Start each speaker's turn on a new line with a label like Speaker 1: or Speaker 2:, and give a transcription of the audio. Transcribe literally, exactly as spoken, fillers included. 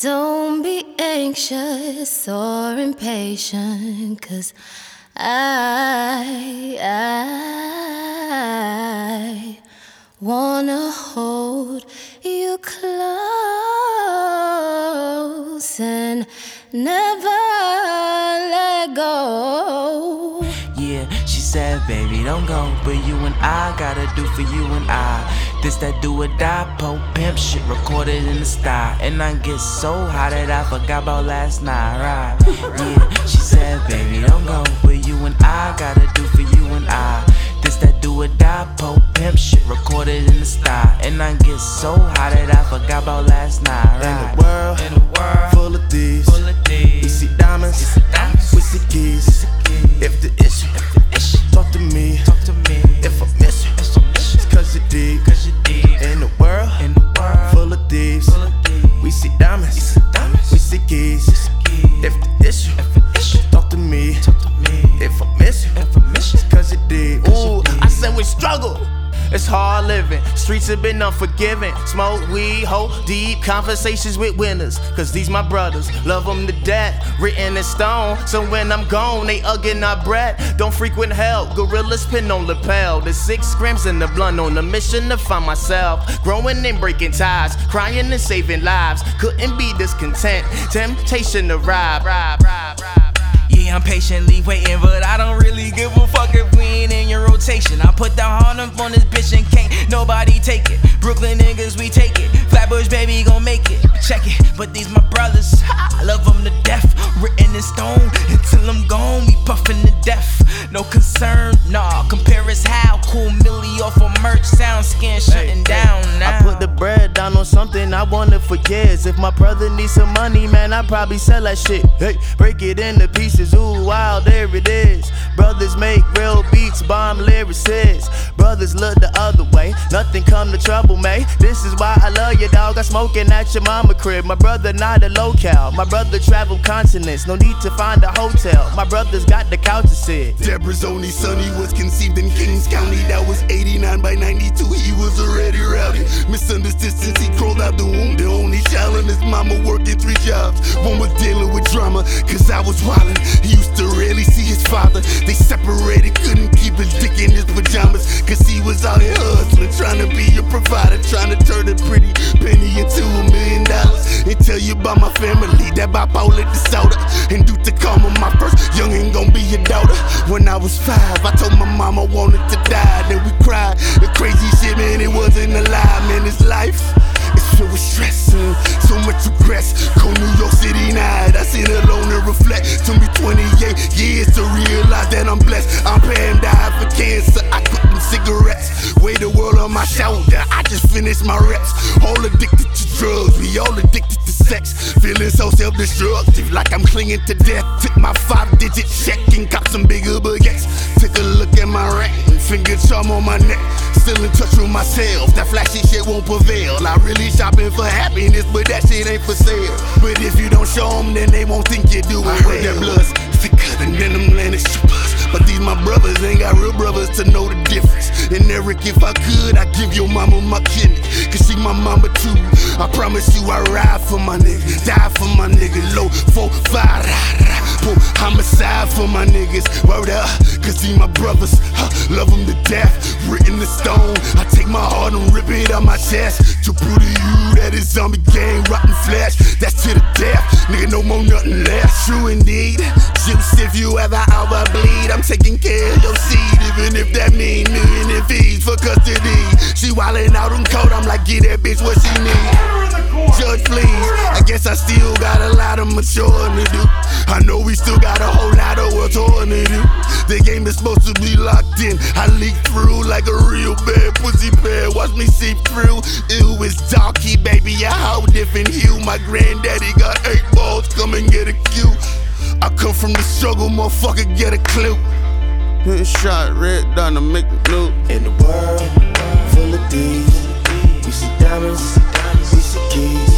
Speaker 1: Don't be anxious or impatient, 'cause I, I wanna hold you close and never let go.
Speaker 2: Yeah, she said, baby, don't go, but you and I gotta do for you and I. This that do or die, po pimp shit recorded in the style. And I get so high that I forgot about last night, right? Yeah, she said, baby, don't go, but you and I gotta do for you and I. This that do or die, po pimp shit recorded in the style. And I get so high that I forgot about last night, right?
Speaker 3: In the world,
Speaker 2: in the world
Speaker 3: full of thieves,
Speaker 2: full of thieves.
Speaker 3: We see diamonds,
Speaker 2: we see diamonds.
Speaker 3: we see keys. If the issue, if the issue, talk to me,
Speaker 2: talk to me.
Speaker 3: If I miss you,
Speaker 2: If I miss you,
Speaker 3: it's 'cause you deep.
Speaker 2: cause you deep.
Speaker 3: In the world,
Speaker 2: In the world
Speaker 3: full of thieves,
Speaker 2: full of thieves.
Speaker 3: we see diamonds,
Speaker 2: We see diamonds.
Speaker 3: we see keys.
Speaker 2: We see keys.
Speaker 3: If the issue,
Speaker 2: If an issue,
Speaker 3: talk to me,
Speaker 2: talk to me.
Speaker 3: if I miss you,
Speaker 2: If I miss you,
Speaker 3: it's 'cause you deep.
Speaker 2: Cause you
Speaker 3: Ooh,
Speaker 2: deep.
Speaker 3: I said we struggle. It's hard living, streets have been unforgiving. Smoke weed, hold deep conversations with winners. Cause these my brothers, love them to death, written in stone. So when I'm gone, they hugging our breath. Don't frequent hell, gorillas pin on lapel. The six grams in the blunt on a mission to find myself. Growing and breaking ties, crying and saving lives. Couldn't be discontent, temptation to rob, rob, rob, rob.
Speaker 2: Yeah, I'm patiently waiting, but I don't really give a fuck if we ain't in your rotation. I put the heart up on this bitch and can't nobody take it. Brooklyn niggas, we take it. Flatbush, baby, gon' make it. Check it, but these my brothers. I love them to death. Written in stone, until I'm gone, we puffin' to death. No concern, nah, compare us how. Cool Millie off of merch, sound skin shutting down now.
Speaker 3: I put the bread down on something I wanted for years. If my brother needs some money, man, I'd probably sell that shit. Hey, break it into pieces, ooh, wow, there it is. Brothers make real beats, bomb lyricists. Brothers look the other way, nothing come to trouble, man. This is why I love you, dog. I smoking at your mama crib. My brother not a locale, my brother travel continents. No need to find a hotel, my brother's got the couch to sit.
Speaker 4: Deborah's only son, he was conceived in Kings County. That was eighty-nine by ninety-two, he was already rowdy. Misunderstood since he crawled out the womb. The only child and his mama working three jobs. One was dealing with drama, cause I was wildin'. He used to rarely see his father. They separated, couldn't keep his dick in his pajamas. Cause he was out here hustling, trying to be a provider. Trying to turn a pretty penny into a million dollars. And tell you about my family, that bipolar disorder. And due to karma, my first youngin' gon' be your daughter. When I was five, I told my mama wanted to die. Then we cried, the crazy shit, man, it wasn't a lie. Man, it's life, it's filled with stress and so much regrets. Cold New York City night, I sit alone and reflect. Took me twenty-eight years to realize that I'm blessed. I'm paying die for cancer, I quit them cigarettes. Weigh the world on my shoulder, I just finished my reps. All addicted to drugs, we all addicted to sex. Feeling so self-destructive, like I'm clinging to death. Took my five-digit check and got some bigger baguettes. Took a look at my ring, finger charm on my neck. Still in touch with myself, that flashy shit won't prevail. I really shopping for happiness, but that shit ain't for sale. But if you don't show them, then they won't think you're doing well. I heard that blood's thicker than them landed strippers. But these my brothers ain't got real brothers to know the difference. And Eric, if I could, I'd give your mama my kidney, cause she my mama too. I promise you I ride for my nigga, die for my nigga. Low, four, five, rah, rah. Four, homicide for my niggas. Word up, cause see my brothers, huh, love them to death. Written in stone, I take my heart and rip it out my chest. To prove to you that it's zombie gang, rotten flesh. That's to the death, nigga, no more nothing left. True indeed, juice if you ever out I bleed. I'm taking care of your seed, even if that mean million in fees for custody. She wildin' out on cold, I'm like, get that bitch what she need. Judge, please, I guess I still got a lot of maturing to do. I know we still got a whole lot of work to do. The game is supposed to be locked in. I leak through like a real bad pussy bear. Watch me seep through. Ew, it's darky, baby, a whole different hue. My granddaddy got eight balls, come and get a cue. I come from the struggle, motherfucker, get a clue. Hit shot, red done to make the new.
Speaker 3: In the world full of thieves, we see diamonds, we see keys.